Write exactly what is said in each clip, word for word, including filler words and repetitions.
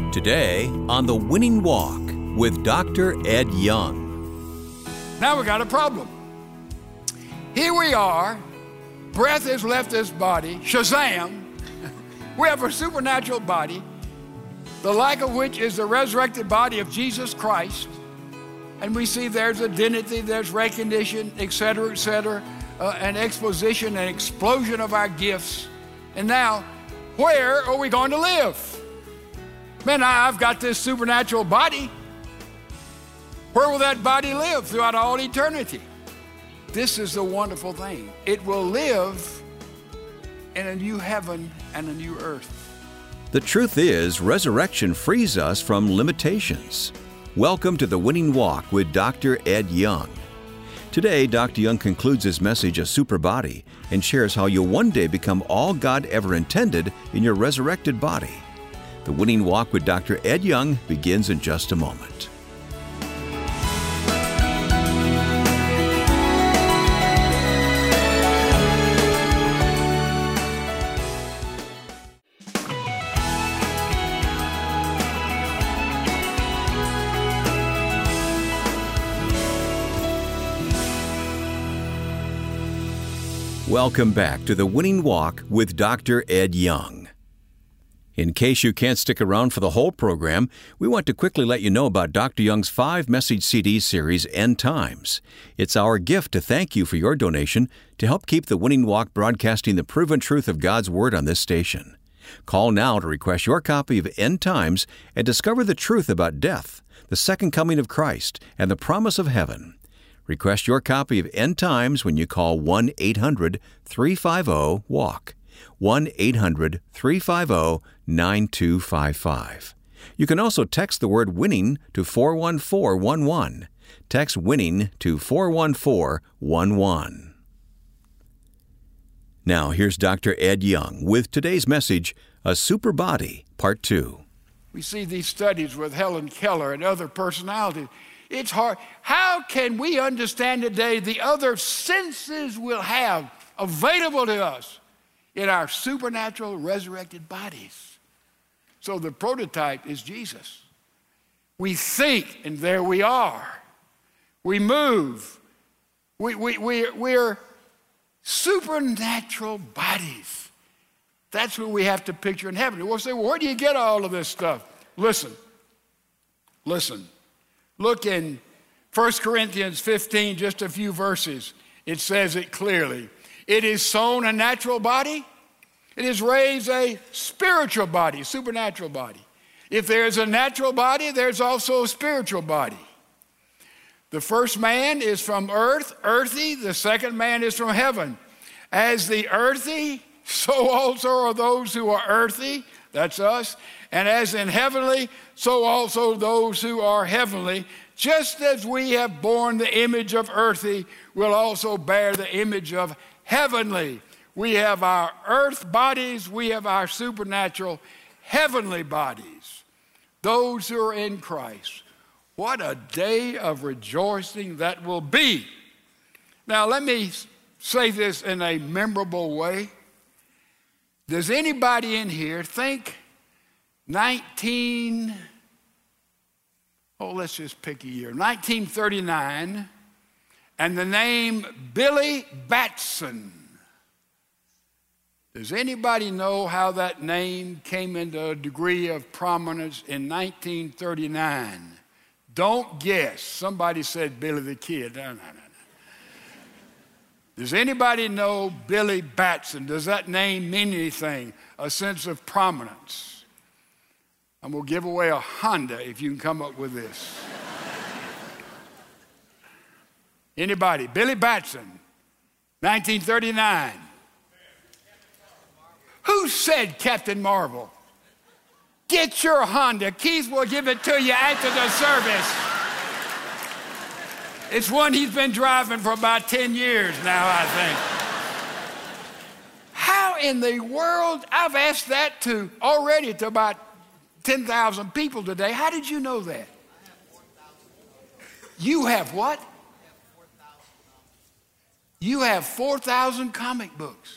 Today on The Winning Walk with Doctor Ed Young. Now we got a problem. Here we are. Breath has left this body. Shazam. We have a supernatural body, the like of which is the resurrected body of Jesus Christ. And we see there's identity, there's recognition, et cetera, et cetera, uh, an exposition, an explosion of our gifts. And now, where are we going to live? Man, I've got this supernatural body. Where will that body live throughout all eternity? This is the wonderful thing. It will live in a new heaven and a new earth. The truth is, resurrection frees us from limitations. Welcome to The Winning Walk with Doctor Ed Young. Today, Doctor Young concludes his message, A Super Body, and shares how you'll one day become all God ever intended in your resurrected body. The Winning Walk with Doctor Ed Young begins in just a moment. Welcome back to The Winning Walk with Doctor Ed Young. In case you can't stick around for the whole program, we want to quickly let you know about Doctor Young's five-message C D series, End Times. It's our gift to thank you for your donation to help keep The Winning Walk broadcasting the proven truth of God's Word on this station. Call now to request your copy of End Times and discover the truth about death, the second coming of Christ, and the promise of heaven. Request your copy of End Times when you call one eight hundred three five zero walk, one eight hundred three five zero nine two five five. You can also text the word WINNING to four one four one one. Text WINNING to four one four one one. Now here's Doctor Ed Young with today's message, A Super Body, Part two. We see these studies with Helen Keller and other personalities. It's hard. How can we understand today the other senses we'll have available to us in our supernatural resurrected bodies? So the prototype is Jesus. We think, and there we are. We move. We, we, we, we're supernatural bodies. That's what we have to picture in heaven. We'll say, well, where do you get all of this stuff? Listen. Listen. Look in First Corinthians fifteen, just a few verses. It says it clearly. It is sown a natural body. It is raised a spiritual body, supernatural body. If there is a natural body, there's also a spiritual body. The first man is from earth, earthy. The second man is from heaven. As the earthy, so also are those who are earthy. That's us. And as in heavenly, so also those who are heavenly. Just as we have borne the image of earthy, we'll also bear the image of heavenly. We have our earth bodies, we have our supernatural heavenly bodies. Those who are in Christ. What a day of rejoicing that will be. Now let me say this in a memorable way. Does anybody in here think nineteen, oh, let's just pick a year, nineteen thirty-nine, and the name Billy Batson? Does anybody know how that name came into a degree of prominence in nineteen thirty-nine? Don't guess. Somebody said Billy the Kid. No, no, no, no. Does anybody know Billy Batson? Does that name mean anything? A sense of prominence? I'm going to give away a Honda if you can come up with this. Anybody? Billy Batson, nineteen thirty-nine. Who said Captain Marvel? Get your Honda. Keith will give it to you after the service. It's one he's been driving for about ten years now, I think. How in the world? I've asked that to already to about ten thousand people today. How did you know that? You have what? You have four thousand comic books.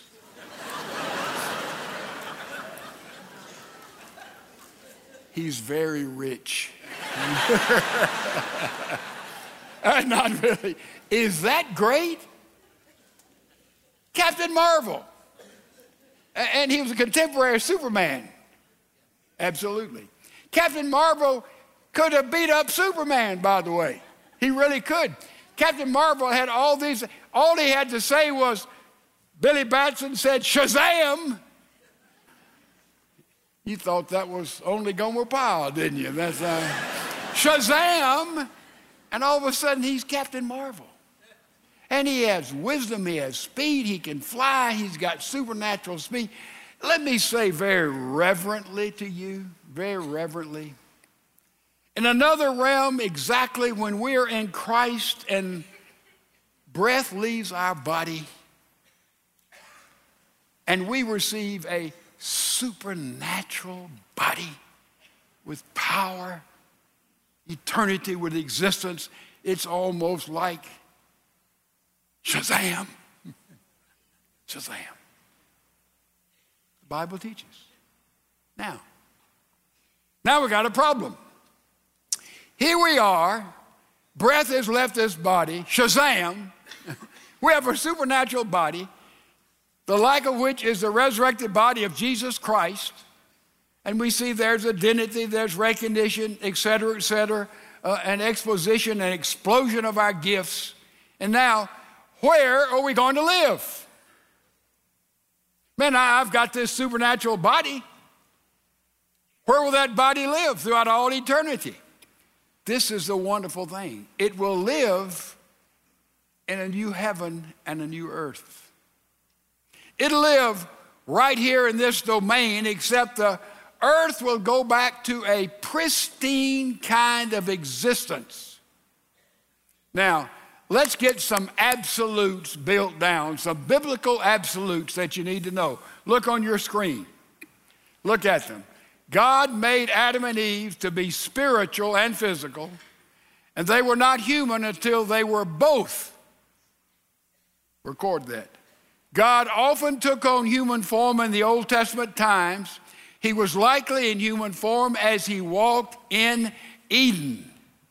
he's very rich. uh, not really. Is that great? Captain Marvel. And he was a contemporary of Superman. Absolutely. Captain Marvel could have beat up Superman, by the way. He really could. Captain Marvel had all these, all he had to say was, Billy Batson said, Shazam! You thought that was only Gomer Pyle, didn't you? That's uh, Shazam! And all of a sudden, he's Captain Marvel. And he has wisdom, he has speed, he can fly, he's got supernatural speed. Let me say very reverently to you, very reverently, in another realm, exactly when we're in Christ and breath leaves our body and we receive a supernatural body with power, eternity with existence, it's almost like Shazam. Shazam. The Bible teaches. Now, now we got a problem. Here we are, breath has left this body, Shazam. We have a supernatural body, the like of which is the resurrected body of Jesus Christ. And we see there's identity, there's recognition, et cetera, et cetera, uh, an exposition, an explosion of our gifts. And now, where are we going to live? Man, I've got this supernatural body. Where will that body live throughout all eternity? This is the wonderful thing. It will live in a new heaven and a new earth. It'll live right here in this domain, except the earth will go back to a pristine kind of existence. Now, let's get some absolutes built down, some biblical absolutes that you need to know. Look on your screen. Look at them. God made Adam and Eve to be spiritual and physical, and they were not human until they were both. Record that. God often took on human form in the Old Testament times. He was likely in human form as he walked in Eden.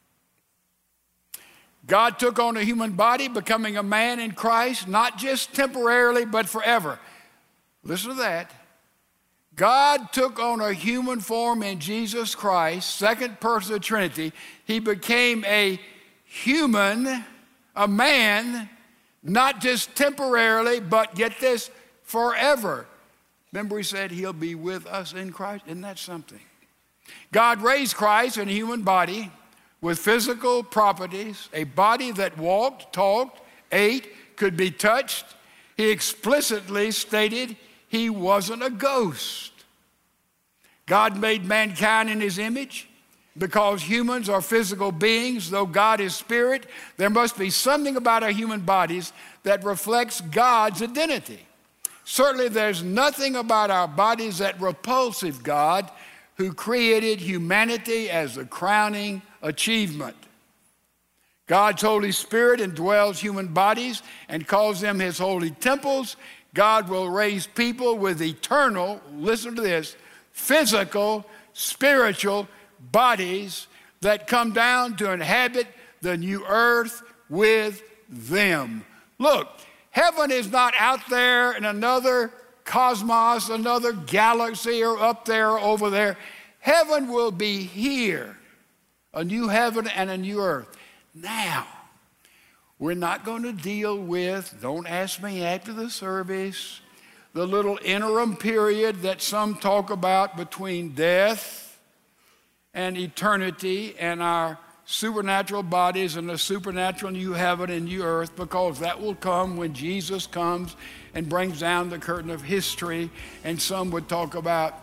God took on a human body, becoming a man in Christ, not just temporarily, but forever. Listen to that. God took on a human form in Jesus Christ, second person of the Trinity. He became a human, a man, not just temporarily, but get this, forever. Remember he said he'll be with us in Christ? Isn't that something? God raised Christ in a human body with physical properties, a body that walked, talked, ate, could be touched. He explicitly stated he wasn't a ghost. God made mankind in his image. Because humans are physical beings, though God is spirit, there must be something about our human bodies that reflects God's identity. Certainly there's nothing about our bodies that repulses God, who created humanity as the crowning achievement. God's Holy Spirit indwells human bodies and calls them his holy temples. God will raise people with eternal, listen to this, physical, spiritual bodies that come down to inhabit the new earth with them. Look, heaven is not out there in another cosmos, another galaxy, or up there or over there. Heaven will be here, a new heaven and a new earth. Now, we're not going to deal with, don't ask me after the service, the little interim period that some talk about between death and eternity and our supernatural bodies and the supernatural new heaven and new earth, because that will come when Jesus comes and brings down the curtain of history. And some would talk about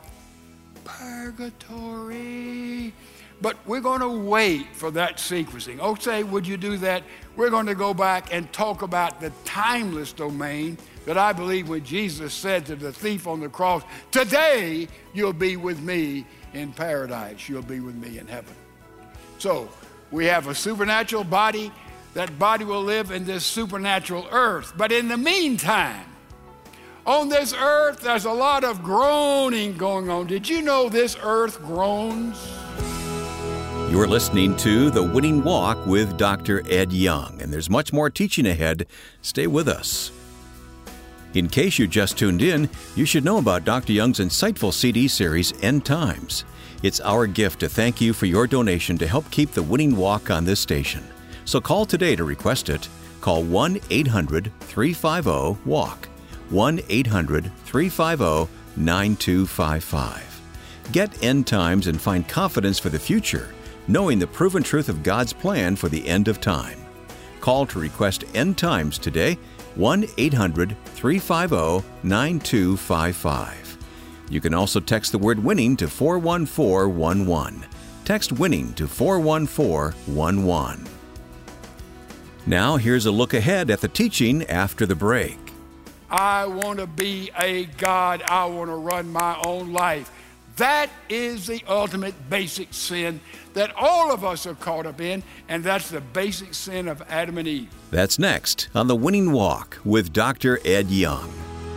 purgatory. But we're going to wait for that sequencing. Oh, say, would you do that? We're going to go back and talk about the timeless domain that I believe when Jesus said to the thief on the cross, today you'll be with me in paradise. You'll be with me in heaven. So we have a supernatural body. That body will live in this supernatural earth. But in the meantime, On this earth, there's a lot of groaning going on. Did you know this earth groans? You're listening to The Winning Walk with Doctor Ed Young, and there's much more teaching ahead. Stay with us. In case you just tuned in, you should know about Doctor Young's insightful C D series, End Times. It's our gift to thank you for your donation to help keep The Winning Walk on this station. So call today to request it. Call one eight hundred three five zero walk, one eight hundred three five zero nine two five five. Get End Times and find confidence for the future, knowing the proven truth of God's plan for the end of time. Call to request End Times today, one eight hundred three five zero nine two five five. You can also text the word winning to four one four one one. Text winning to four one four one one. Now here's a look ahead at the teaching after the break. I want to be a God. I want to run my own life. That is the ultimate basic sin that all of us are caught up in, and that's the basic sin of Adam and Eve. That's next on The Winning Walk with Doctor Ed Young.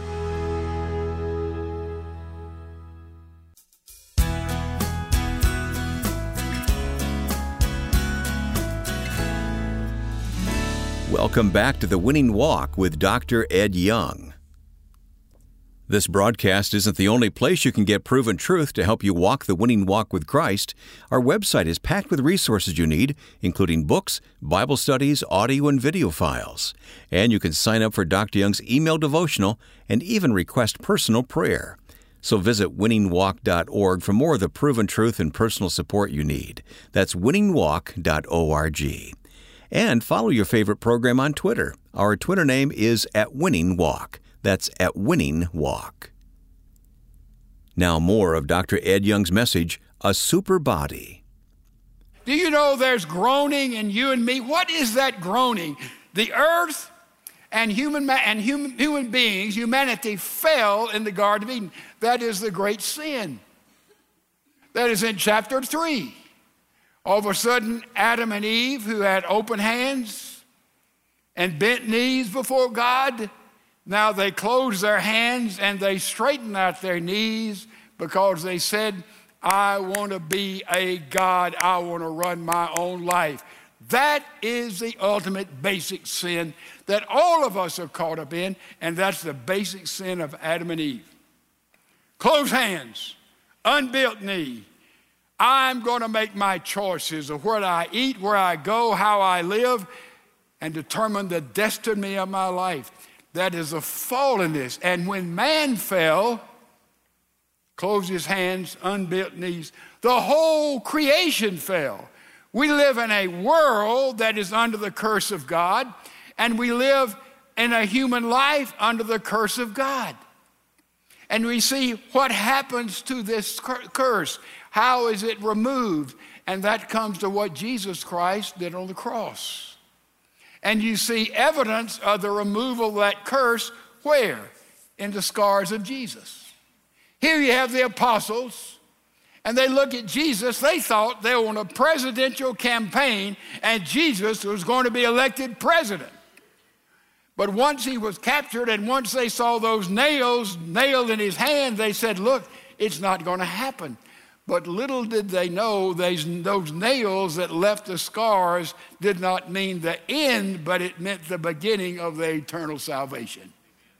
Welcome back to The Winning Walk with Doctor Ed Young. This broadcast isn't the only place you can get proven truth to help you walk the winning walk with Christ. Our website is packed with resources you need, including books, Bible studies, audio and video files. And you can sign up for Doctor Young's email devotional and even request personal prayer. So visit winning walk dot org for more of the proven truth and personal support you need. That's winning walk dot org. And follow your favorite program on Twitter. Our Twitter name is at Winning Walk. That's at Winning Walk. Now more of Doctor Ed Young's message, A Super Body. Do you know there's groaning in you and me? What is that groaning? The earth and human ma- and human, human beings, humanity fell in the Garden of Eden. That is the great sin. That is in chapter three. All of a sudden, Adam and Eve, who had open hands and bent knees before God, now they closed their hands and they straightened out their knees because they said, I want to be a God. I want to run my own life. That is the ultimate basic sin that all of us are caught up in, and that's the basic sin of Adam and Eve. Closed hands, unbuilt knee. I'm going to make my choices of where I eat, where I go, how I live, and determine the destiny of my life. That is a fallenness. And when man fell, closed his hands, unbuilt knees, the whole creation fell. We live in a world that is under the curse of God, and we live in a human life under the curse of God. And we see what happens to this curse. How is it removed? And that comes to what Jesus Christ did on the cross. And you see evidence of the removal of that curse where? In the scars of Jesus. Here you have the apostles, and they look at Jesus. They thought they were on a presidential campaign, and Jesus was going to be elected president. But once he was captured, and once they saw those nails nailed in his hand, they said, look, it's not going to happen. But little did they know those, those nails that left the scars did not mean the end, but it meant the beginning of the eternal salvation.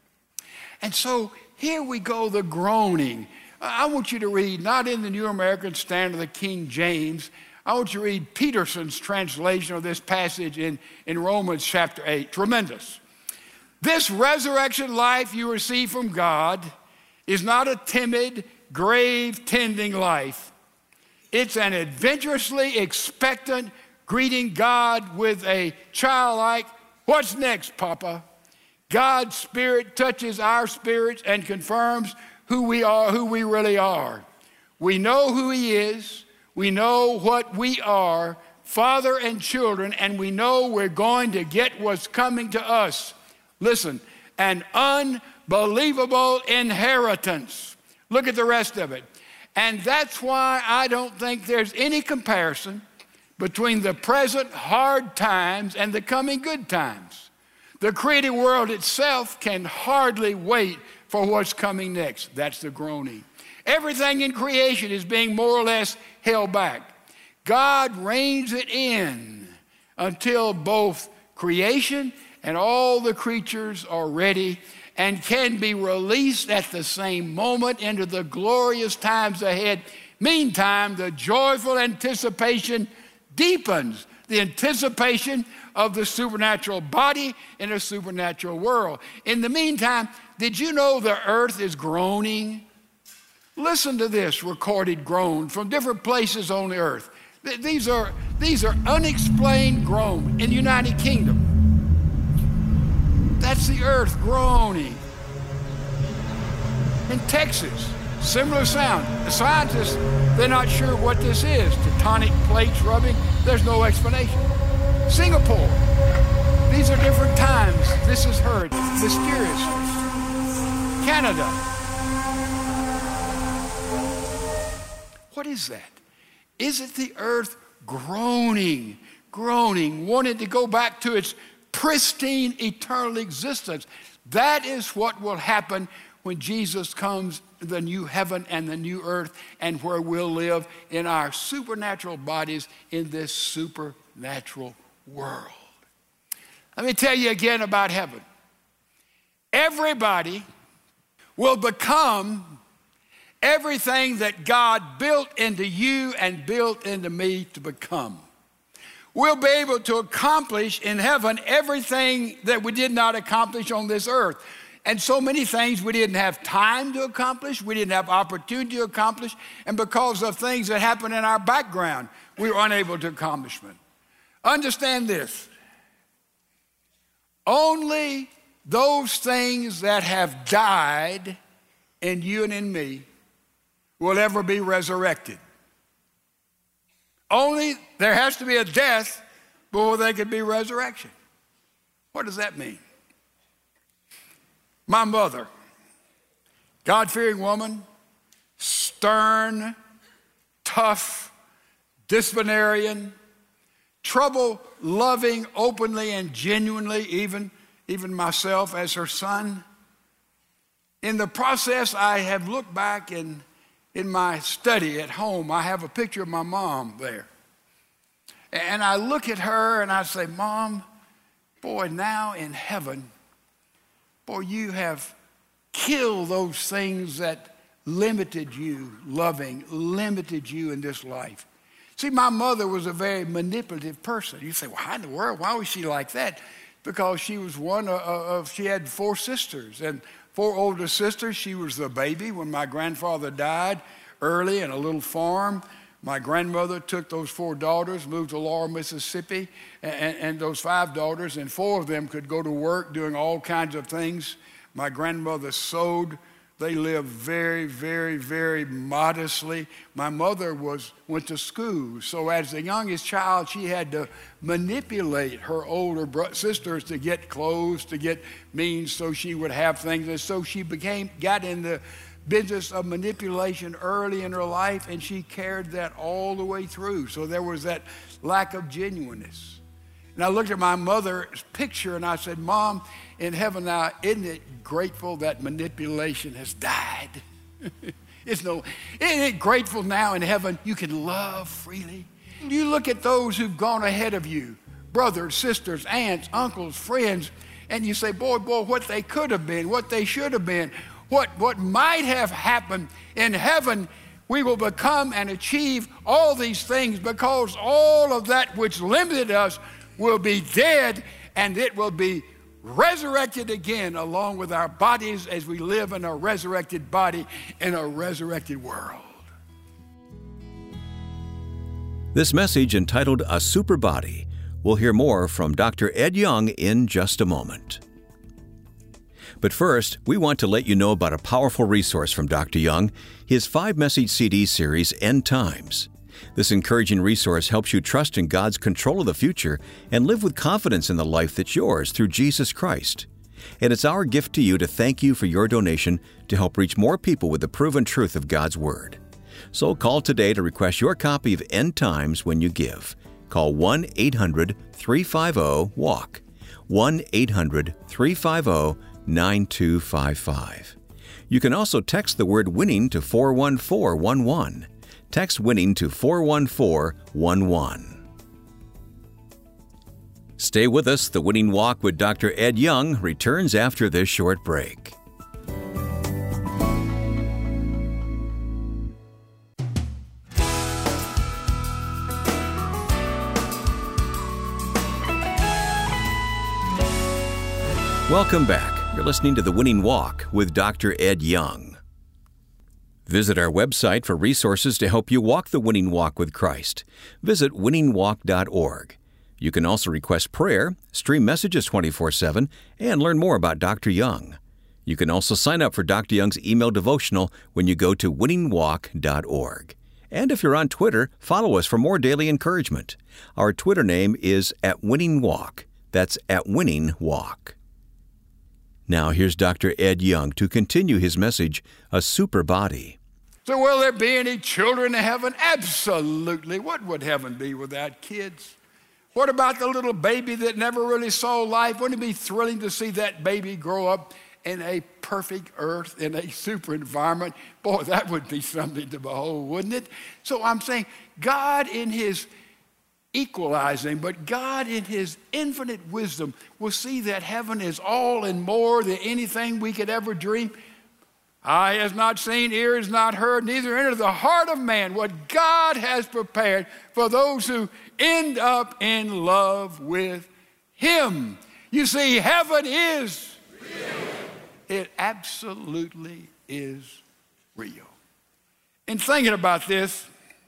And so here we go, the groaning. I want you to read, not in the New American Standard, the King James. I want you to read Peterson's translation of this passage in, in Romans chapter eight. Tremendous. This resurrection life you receive from God is not a timid, grave-tending life. It's an adventurously expectant greeting God with a childlike, what's next, Papa? God's Spirit touches our spirits and confirms who we are, who we really are. We know who He is. We know what we are, father and children, and we know we're going to get what's coming to us. Listen, an unbelievable inheritance. Look at the rest of it. And that's why I don't think there's any comparison between the present hard times and the coming good times. The created world itself can hardly wait for what's coming next. That's the groaning. Everything in creation is being more or less held back. God reins it in until both creation and all the creatures are ready and can be released at the same moment into the glorious times ahead. Meantime, the joyful anticipation deepens, the anticipation of the supernatural body in a supernatural world. In the meantime, did you know the earth is groaning? Listen to this recorded groan from different places on the earth. These are, these are unexplained groans in the United Kingdom. That's the earth groaning. In Texas, similar sound. The scientists, they're not sure what this is. Tectonic plates rubbing, there's no explanation. Singapore, these are different times. This is heard mysteriously. Canada. What is that? Is it the earth groaning, groaning, wanting to go back to its pristine eternal existence? That is what will happen when Jesus comes, the new heaven and the new earth, and where we'll live in our supernatural bodies in this supernatural world. Let me tell you again about heaven. Everybody will become everything that God built into you and built into me to become. We'll be able to accomplish in heaven everything that we did not accomplish on this earth. And so many things we didn't have time to accomplish, we didn't have opportunity to accomplish, and because of things that happened in our background, we were unable to accomplish them. Understand this. Only those things that have died in you and in me will ever be resurrected. Only there has to be a death before there could be resurrection. What does that mean? My mother, God-fearing woman, stern, tough, disciplinarian, trouble-loving openly and genuinely, even, even myself as her son. In the process, I have looked back and in my study at home, I have a picture of my mom there. And I look at her and I say, Mom, boy, now in heaven, boy, you have killed those things that limited you, loving, limited you in this life. See, my mother was a very manipulative person. You say, well, how in the world? Why was she like that? Because she was one of, of she had four sisters, and four older sisters. She was the baby when my grandfather died early in a little farm. My grandmother took those four daughters, moved to Laurel, Mississippi, and, and those five daughters, and four of them could go to work doing all kinds of things. My grandmother sewed. They lived very, very, very modestly. My mother was went to school, so as the youngest child, she had to manipulate her older bro- sisters to get clothes, to get means, so she would have things. And so she became got in the business of manipulation early in her life, and she carried that all the way through. So there was that lack of genuineness. And I looked at my mother's picture and I said, Mom, in heaven now, isn't it grateful that manipulation has died? It's no, isn't it grateful now in heaven you can love freely? You look at those who've gone ahead of you, brothers, sisters, aunts, uncles, friends, and you say, boy, boy, what they could have been, what they should have been, what, what might have happened. In heaven, we will become and achieve all these things because all of that which limited us will be dead, and it will be resurrected again along with our bodies as we live in a resurrected body in a resurrected world. This message, entitled A Super Body, we'll hear more from Doctor Ed Young in just a moment. But first, we want to let you know about a powerful resource from Doctor Young, his five-message C D series, End Times. This encouraging resource helps you trust in God's control of the future and live with confidence in the life that's yours through Jesus Christ. And it's our gift to you to thank you for your donation to help reach more people with the proven truth of God's Word. So call today to request your copy of End Times when you give. Call one eight hundred three five zero W A L K, one eight hundred three five zero nine two five five. You can also text the word winning to four one four one one. Text winning to four one four one one. Stay with us. The Winning Walk with Doctor Ed Young returns after this short break. Welcome back. You're listening to The Winning Walk with Doctor Ed Young. Visit our website for resources to help you walk the winning walk with Christ. Visit winning walk dot org. You can also request prayer, stream messages twenty-four seven, and learn more about Doctor Young. You can also sign up for Doctor Young's email devotional when you go to winning walk dot org. And if you're on Twitter, follow us for more daily encouragement. Our Twitter name is at Winning Walk. That's at Winning Walk. Now here's Doctor Ed Young to continue his message, A Super Body. So will there be any children in heaven? Absolutely. What would heaven be without kids? What about the little baby that never really saw life? Wouldn't it be thrilling to see that baby grow up in a perfect earth, in a super environment? Boy, that would be something to behold, wouldn't it? So I'm saying God in his equalizing, but God in his infinite wisdom will see that heaven is all and more than anything we could ever dream. Eye has not seen, ear has not heard, neither entered the heart of man what God has prepared for those who end up in love with him. You see, heaven is real. It absolutely is real. In thinking about this,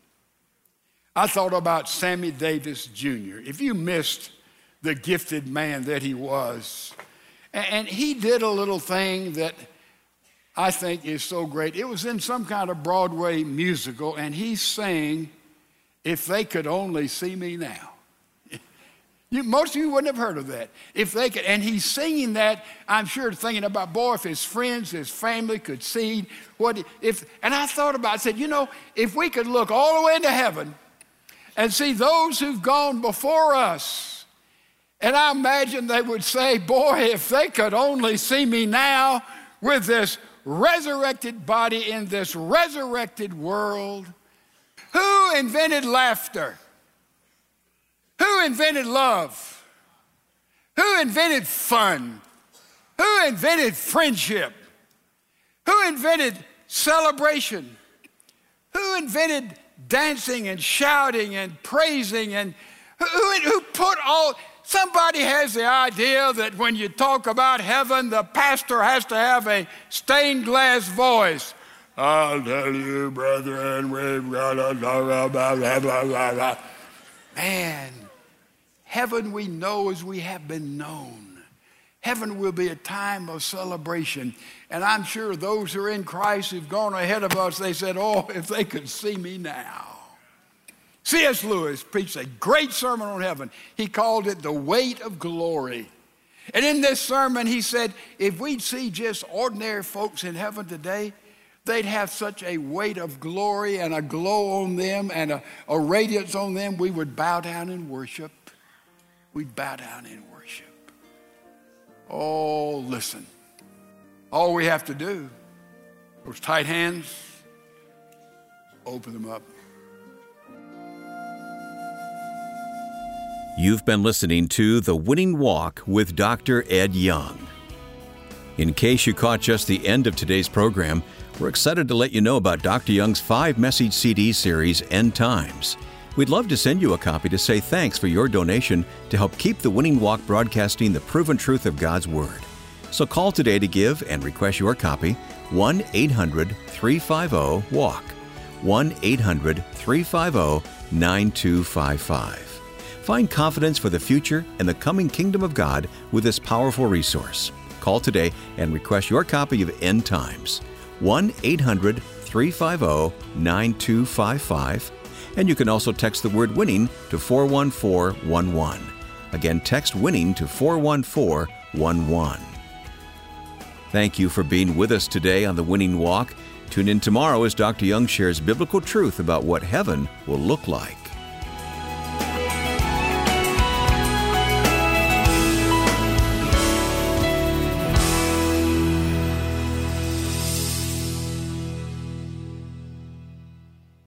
I thought about Sammy Davis Junior If you missed the gifted man that he was, and he did a little thing that I think is so great. It was in some kind of Broadway musical, and he sang, "If They Could Only See Me Now." You, most of you wouldn't have heard of that. If they could, and he's singing that, I'm sure thinking about, boy, if his friends, his family could see what if. And I thought about, I said, you know, if we could look all the way into heaven and see those who've gone before us, and I imagine they would say, boy, if they could only see me now with this resurrected body in this resurrected world. Who invented laughter? Who invented love? Who invented fun? Who invented friendship? Who invented celebration? Who invented dancing and shouting and praising? And who, who put all... Somebody has the idea that when you talk about heaven, the pastor has to have a stained glass voice. I'll tell you, brethren, we've got a... Blah, blah, blah, blah, blah. Man, heaven we know as we have been known. Heaven will be a time of celebration. And I'm sure those who are in Christ who've gone ahead of us, they said, oh, if they could see me now. C S Lewis preached a great sermon on heaven. He called it The Weight of Glory. And in this sermon, he said, if we'd see just ordinary folks in heaven today, they'd have such a weight of glory and a glow on them and a, a radiance on them, we would bow down and worship. We'd bow down and worship. Oh, listen. All we have to do, those tight hands, open them up. You've been listening to The Winning Walk with Doctor Ed Young. In case you caught just the end of today's program, we're excited to let you know about Doctor Young's five-message C D series, End Times. We'd love to send you a copy to say thanks for your donation to help keep The Winning Walk broadcasting the proven truth of God's Word. So call today to give and request your copy, one eight hundred three five zero walk, one eight hundred three five zero nine two five five. Find confidence for the future and the coming kingdom of God with this powerful resource. Call today and request your copy of End Times, one eight hundred three five zero nine two five five. And you can also text the word WINNING to four one four one one. Again, text WINNING to four one four one one. Thank you for being with us today on The Winning Walk. Tune in tomorrow as Doctor Young shares biblical truth about what heaven will look like.